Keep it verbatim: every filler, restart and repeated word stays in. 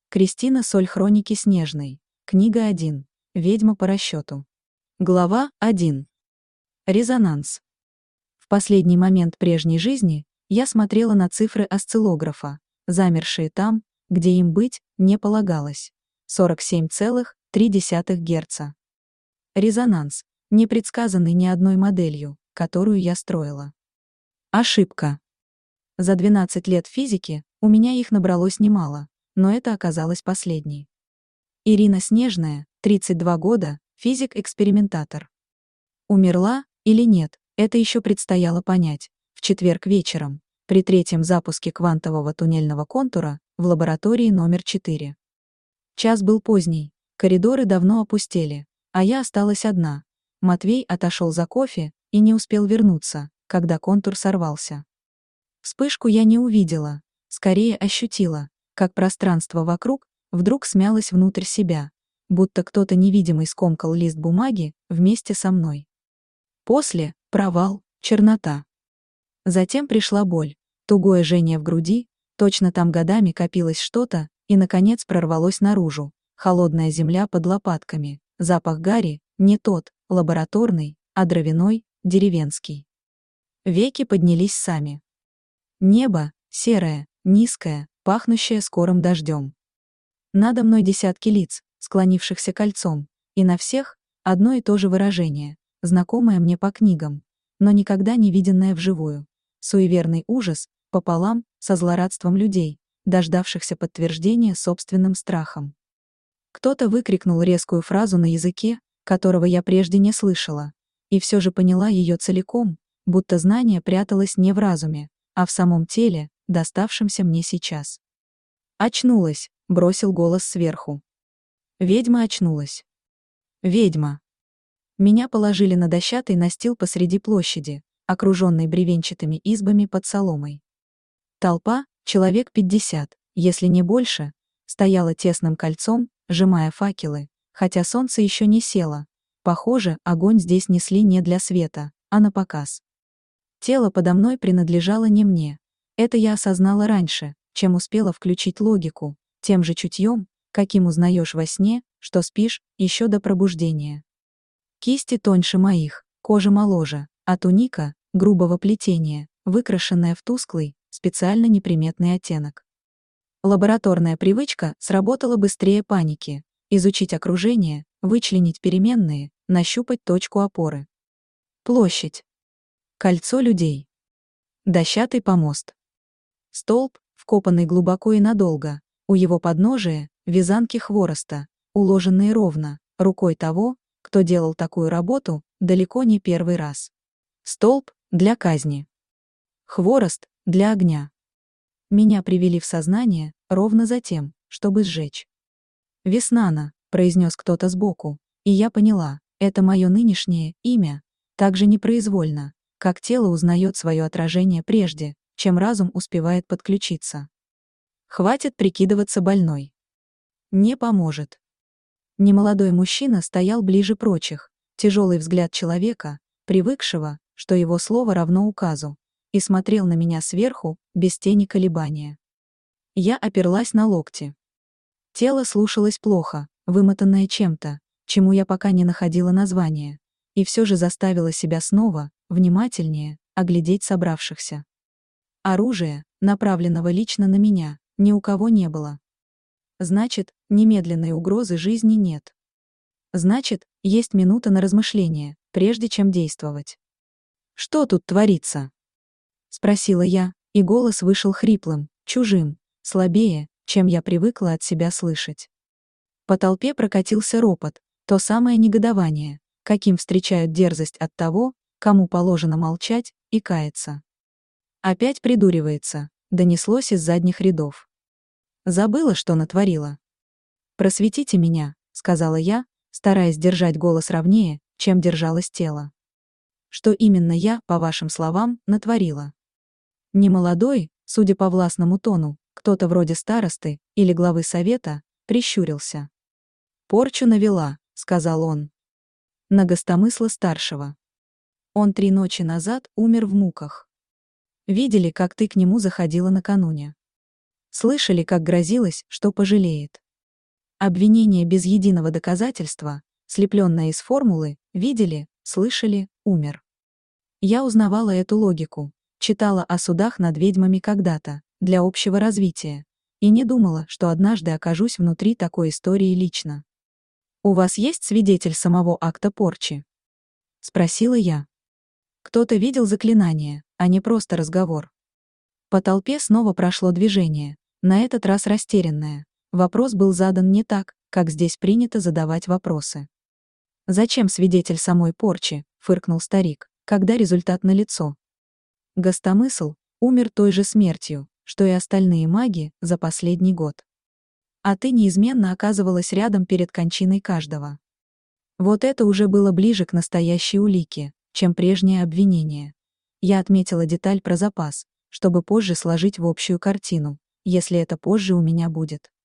Кристина Соль. Хроники Снежной. Книга один. Ведьма по расчету. Глава один. Резонанс. В последний момент прежней жизни я смотрела на цифры осциллографа, замершие там, где им быть не полагалось. сорок семь целых три десятых Герца. Резонанс, не предсказанный ни одной моделью, которую я строила. Ошибка. За двенадцать лет физики у меня их набралось немало, но это оказалось последней. Ирина Снежная, тридцать два года, физик-экспериментатор. Умерла или нет, это еще предстояло понять. В четверг вечером, при третьем запуске квантового туннельного контура в лаборатории номер четыре. Час был поздний, коридоры давно опустели, а я осталась одна. Матвей отошел за кофе и не успел вернуться, когда контур сорвался. Вспышку я не увидела, скорее ощутила, как пространство вокруг вдруг смялось внутрь себя, будто кто-то невидимый скомкал лист бумаги вместе со мной. После — провал, чернота. Затем пришла боль, тугое жжение в груди, точно там годами копилось что-то, и, наконец, прорвалось наружу. Холодная земля под лопатками, запах гари, не тот, лабораторный, а дровяной, деревенский. Веки поднялись сами. Небо, серое, низкое, пахнущее скорым дождем. Надо мной десятки лиц, склонившихся кольцом, и на всех одно и то же выражение, знакомое мне по книгам, но никогда не виденное вживую. Суеверный ужас, пополам со злорадством людей, дождавшихся подтверждения собственным страхом. Кто-то выкрикнул резкую фразу на языке, которого я прежде не слышала, и все же поняла ее целиком, будто знание пряталось не в разуме, а в самом теле, доставшемся мне сейчас. «Очнулась», — бросил голос сверху. Ведьма очнулась. Ведьма. Меня положили на дощатый настил посреди площади, окруженной бревенчатыми избами под соломой. Толпа, человек пятьдесят, если не больше, стояла тесным кольцом, сжимая факелы, хотя солнце еще не село. Похоже, огонь здесь несли не для света, а на показ. Тело подо мной принадлежало не мне. Это я осознала раньше, чем успела включить логику, тем же чутьем, каким узнаешь во сне, что спишь, еще до пробуждения. Кисти тоньше моих, кожа моложе, а туника — грубого плетения, выкрашенная в тусклый, специально неприметный оттенок. Лабораторная привычка сработала быстрее паники. Изучить окружение, вычленить переменные, нащупать точку опоры. Площадь. Кольцо людей. Дощатый помост. Столб, вкопанный глубоко и надолго, у его подножия — вязанки хвороста, уложенные ровно, рукой того, кто делал такую работу, далеко не первый раз. Столб — для казни. Хворост — для огня. Меня привели в сознание ровно за тем, чтобы сжечь. «Веснана», — произнес кто-то сбоку, и я поняла, это мое нынешнее имя, так же непроизвольно, как тело узнает свое отражение прежде, чем разум успевает подключиться. Хватит прикидываться больной. Не поможет. Немолодой мужчина стоял ближе прочих, тяжелый взгляд человека, привыкшего, что его слово равно указу, и смотрел на меня сверху, без тени колебания. Я оперлась на локти. Тело слушалось плохо, вымотанное чем-то, чему я пока не находила названия, и все же заставила себя снова, внимательнее, оглядеть собравшихся. Оружия, направленного лично на меня, ни у кого не было. Значит, немедленной угрозы жизни нет. Значит, есть минута на размышление, прежде чем действовать. «Что тут творится?» — спросила я, и голос вышел хриплым, чужим, слабее, чем я привыкла от себя слышать. По толпе прокатился ропот, то самое негодование, каким встречают дерзость от того, кому положено молчать и каяться. «Опять придуривается», — донеслось из задних рядов. «Забыла, что натворила?» «Просветите меня», — сказала я, стараясь держать голос ровнее, чем держалось тело. «Что именно я, по вашим словам, натворила?» Немолодой, судя по властному тону, кто-то вроде старосты или главы совета, прищурился. «Порчу навела», — сказал он. «На Гостомысла-старшего. Он три ночи назад умер в муках. Видели, как ты к нему заходила накануне?» Слышали, как грозилось, что пожалеет. Обвинение без единого доказательства, слепленное из формулы, видели, слышали, умер. Я узнавала эту логику, читала о судах над ведьмами когда-то, для общего развития, и не думала, что однажды окажусь внутри такой истории лично. «У вас есть свидетель самого акта порчи?» — спросила я. Кто-то видел заклинание, а не просто разговор. По толпе снова прошло движение, на этот раз растерянное. Вопрос был задан не так, как здесь принято задавать вопросы. «Зачем свидетель самой порчи?» — фыркнул старик, когда результат налицо. Гостомысл умер той же смертью, что и остальные маги за последний год. А ты неизменно оказывалась рядом перед кончиной каждого. Вот это уже было ближе к настоящей улике, чем прежнее обвинение. Я отметила деталь про запас, чтобы позже сложить в общую картину, если это позже у меня будет.